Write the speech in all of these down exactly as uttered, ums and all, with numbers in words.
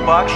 Бакш.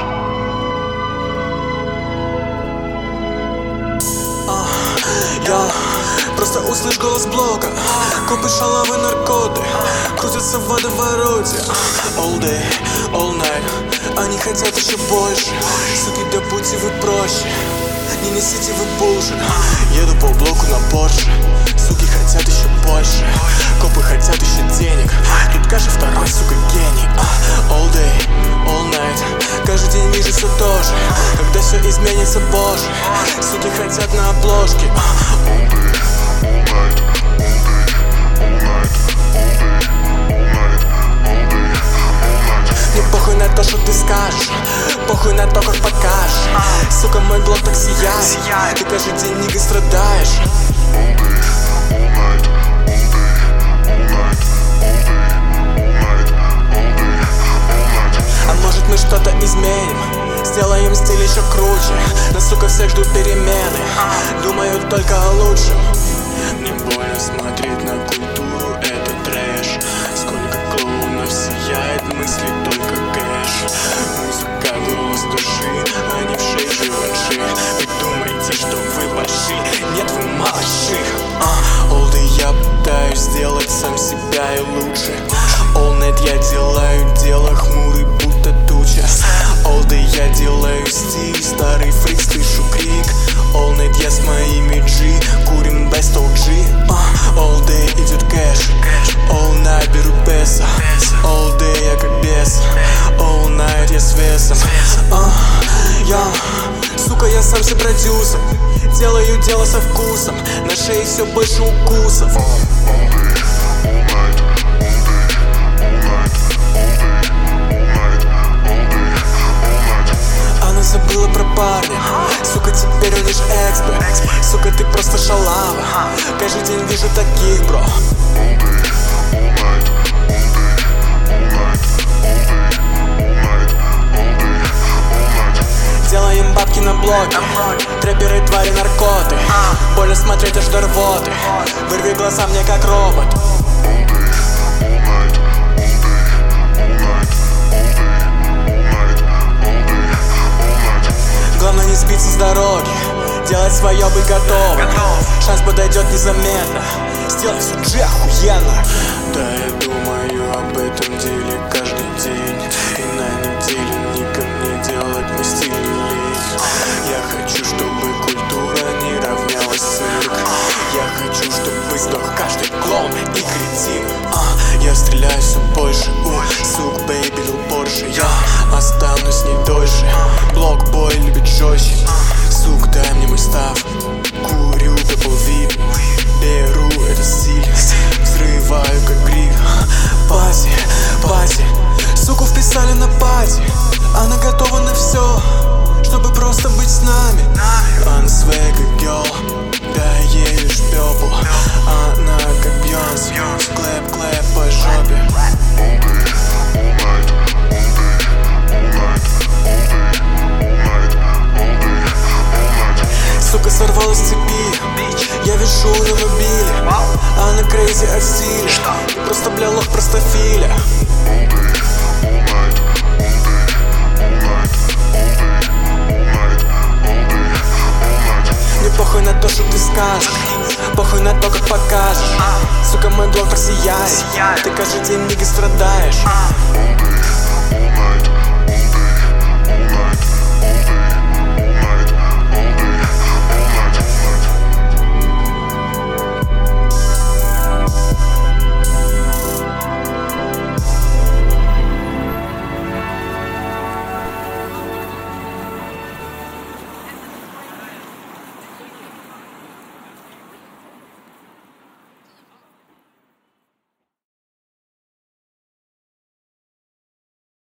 Я просто услышь голос блока. Копы, шалавы, наркоты крутятся в водовороте. All day, all night. Они хотят еще больше. Суки, да будьте вы проще. Не несите вы bullshit. Еду по блоку на Порше. Суки хотят еще больше. Копы хотят еще денег. Тут каждый второй, сука, гений. All day, all night. Каждый день вижу все то же. Когда все изменится, боже. Суки хотят на обложке. All day, all night, all day, all night, all day, all night, all day, all night. Мне похуй на то, что ты скажешь. Похуй на то, как покажешь. Сука, мой блог так сияет. Ты каждый день, нига, страдаешь. All day, all night, all day, all night, all day, all night, all day, all night. А может мы что-то изменим? Сделаем стиль еще круче. Нас, сука, всех ждут перемены. Думаю только о лучшем. Мне больно смотреть на культуру, это трэш. Сколько клоунов сияет, мысли только кэш. Музыка, голос души, а не в шее живанши. Вы думаете, что вы большие? Нет, вы малыши. All day я пытаюсь сделать сам себя и лучше. All night я делаю дело хмурый, будто туча. All day я делаю стиль, старый фрик, слышу крик. All night я с моими G, курим best о джи. All day идет кэш, all night беру песо. All day я как бес, all night я с весом. uh, Я, сука, я сам себе продюсер. Делаю дело со вкусом, на шее все больше укусов. All day, all night, all day, all night, all day, all night, all day, all night. Она забыла про парня. Сука, теперь он лишь эксперт. Сука, ты просто шалава. Каждый день вижу таких, бро. All day, all night, all day, all night, all day, all night, all day, all night. Делаем бабки на блоке. Трэперы, твари, наркоты. Больно смотреть аж до рвоты. Вырви глаза мне как робот. All day, all night, all day, all night, all day, all night, all day, all night. Главное не сбиться с дороги. Делать свое, быть готовым. Шанс подойдет незаметно. Сделай все джи охуенно. Да, я думаю об этом деле каждый день. И на неделе ни ко мне делать мой стиль не лень. Я хочу, чтобы культура не равнялась цирк. Я хочу, чтобы сдох каждый клоун и кретин. а, Я стреляю все больше. У, сук, бэйби, лил Порше. Я останусь не дольше. Блокбой любит жестче. Сук, дай мне мой став. Курю Purple Vip. Беру это стиль. Взрываю как гриль. Пати, пати. Суку вписали на пати. Она готова на все, чтобы просто быть с нами. Она свей как гёл. Да, ей лишь пёпл. Она как Бьонс. Клэп, клэп по жопе. All day, all night, all day, all night, all day, all night, all day, all night. Сука сорвалась с цепи. Я вижу на мобиле. Она крейзи от стиля. Просто бля лох простофиля. All day, all night, all day, all night, all day, all night, all day, all night. Мне похуй на то, что ты скажешь. Похуй на то, как покажешь. Сука, мой блог так сияет. Ты каждый день, нига, страдаешь. All day,